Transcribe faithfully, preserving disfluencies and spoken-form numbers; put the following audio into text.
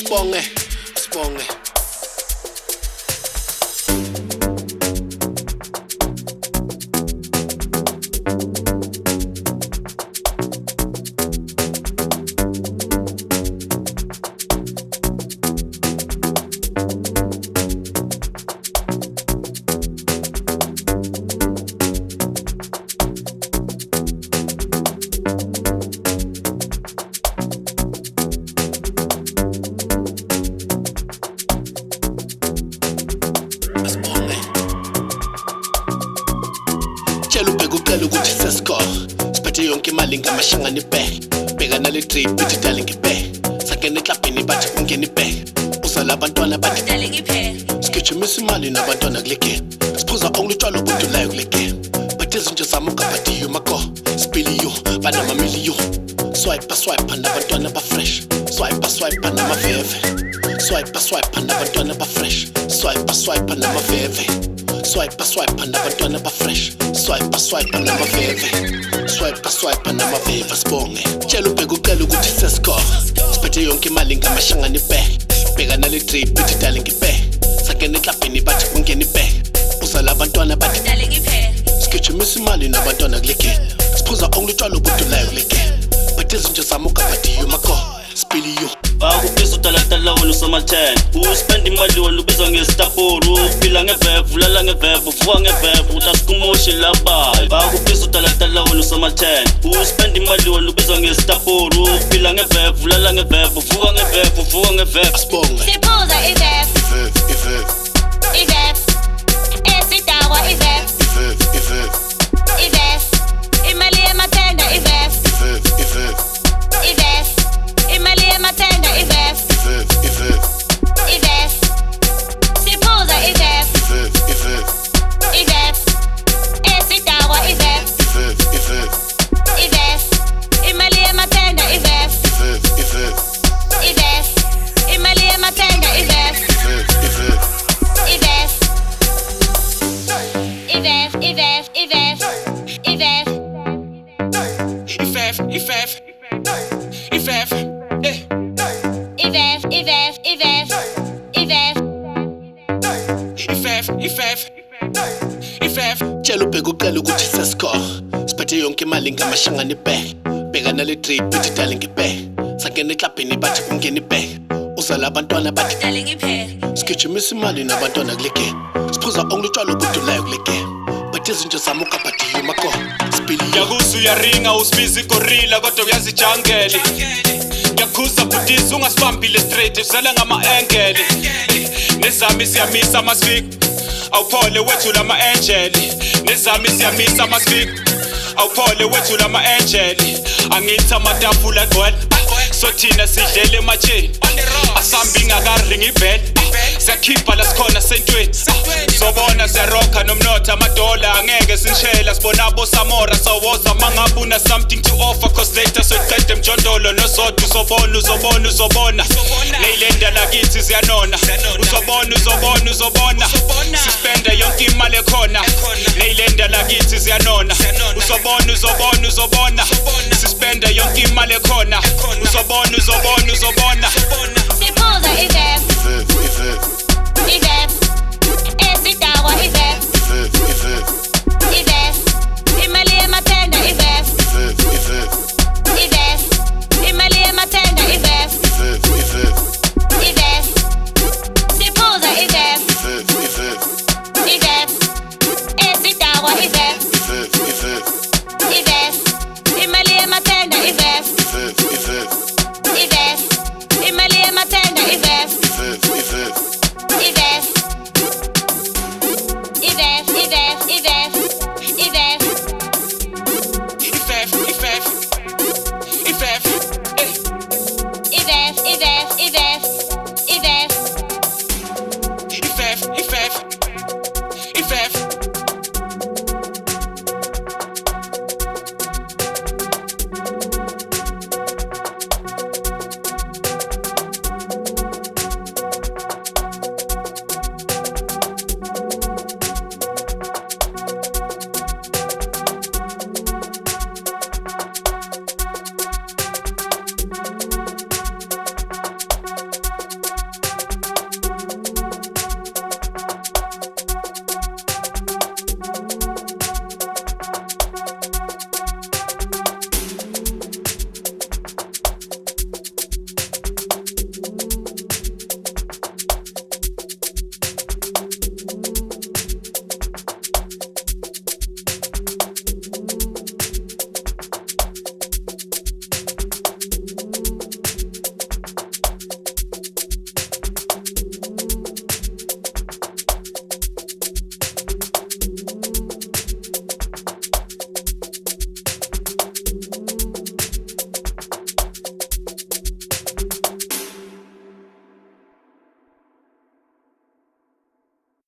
Asibonge, asibonge. Tshela ubheka ucela ukuthi sescore siphethe yonke imali ngamashanga nibhe bheka nale trip ithi dale ngibhe sakene eklabhini bathi ungena ibhe usala abantwana bathi dale ngiphe sigijimisa imali nabantwana kule game siphuza only utshwala obudulayo kule game but izinto zami ugabhadiyo mako spiliyo banamamiliyo swipe swipe nabantwana ba-fresh swipe swipe namaveve swipe swipe nabantwana ba-fresh swipe swipe namaveve swipe swipe nabantwana ba-fresh swipe swipe namaveve swipe swipe namaveve sibonge tshela ubheka ucela ukuthi sescore siphethe yonke imali ngamashanga nibhe bheka nale trip ithi dale ngibhe sakene eklabhini bathi ungena ibhe usala abantwana bathi dale ngiphe sigijimisa imali nabantwana kule game siphuza only utshwala obudulayo kule game but izinto zami ugabhadiyo mako spiliyo bakupisa utalatala wena usoma-ten uspend imali wena ubizwa ngesitapuru uphila ngevevu ulala ngevevu uvuka ngevevu utasikumoshi labayo bakupisa utalatala wena usoma-ten uspend imali wena ubizwa ngesitapuru uphila ngevevu ulala ngevevu uvuka ngevevu uvuka ngevevu asibonge siphuza ivevu ivevu ivevu ivevu esidakwa ivevu ivevu ivevu ivevu imali yematenda ivevu ivevu ivevu ivevu imali yematenda ivevu ivevu ivevu ivevu siphuza ivevu ivevu ivevu ivevu esidakwa ivevu ivevu ivevu ivevu imali yematenda ivevu ivevu ivevu ivevu imali yematenda ivevu ivevu ivevu ivevu ivevu ivevu ivevu ivevu ivevu ivevu ivevu eh ivevu ivevu ivevu ivevu ivevu ivevu ivevu tshela ubheka ucela ukuthi sescore siphethe yonke imali ngamashanga nibhe bheka nale trip ithi dale ngibhe sakene eklabhini bathi ungena ibhe usala abantwana bathi dale ngiphe sigijimisa imali nabantwana kule game siphuza only utshwala obudulayo kule game but izinto zami ugabhadiyo mako spiliyo yakuze uyaringa usibiza igorilla kodwa uyazijangele ngiyakhuza bhutisi ungasibambile straight uzala ngama-engeli nezami siyamisa amasifik awuphole wethu lama-angeli nezami siyamisa amasifik awuphole wethu lama-angeli angithi amatafula gcwele so thina sidlele ematsheni asambi ngakaringa ibhele siyakhipha la sikhona sentweni sobona siyarokha nomnotho amadola angeke sinishela sibona abosamora sawoza mangabuna something to offer cause later soyiqede mjondolo nosodwa uzobona uzobona uzobona neyilenda lakithi ziyanona uzobona uzobona uzobona sispenda yonke imali ekhona neyilenda lakithi ziyanona uzobona uzobona uzobona sispenda yonke imali ekhona uzobona uzobona uzobona